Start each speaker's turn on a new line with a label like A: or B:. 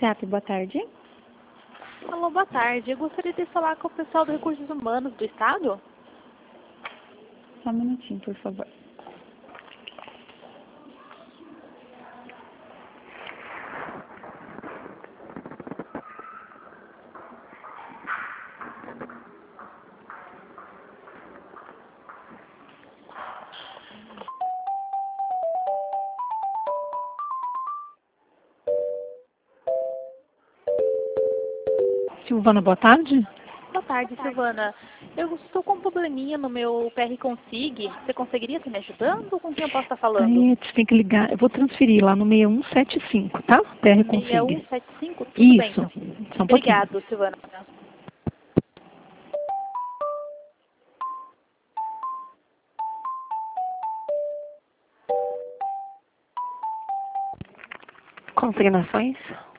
A: SEAP, boa tarde.
B: Alô, boa tarde. Eu gostaria de falar com o pessoal dos Recursos Humanos do Estado.
A: Só um minutinho, por favor. Silvana, boa tarde.
B: Boa tarde, Silvana. Eu estou com um probleminha no meu PR Consig. Você conseguiria estar me ajudando? Com quem eu posso estar falando?
A: Você tem que ligar. Eu vou transferir lá no 6175, tá? PR Consig.
B: 6175? Tudo bem,
A: Isso.
B: então.
A: Só um pouquinho.
B: Obrigado, Silvana.
A: Consignações?